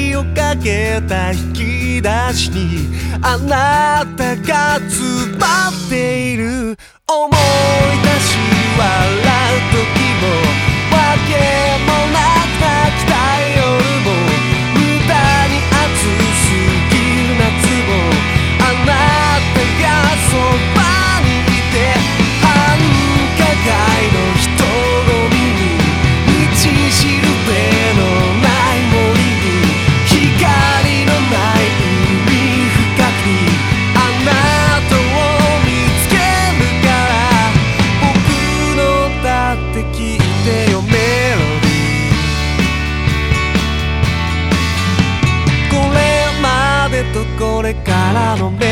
をかけた引き出しにあなたが詰まっている。思い出し笑う時もわけもなく泣きたい夜も無駄に暑すぎる夏もあなたがそばにいて繁華街の人混みに道しるべのない森に光のない海深くにあなたを見つけるから僕のだって聞いてよメロディー。これまでとこれからのメ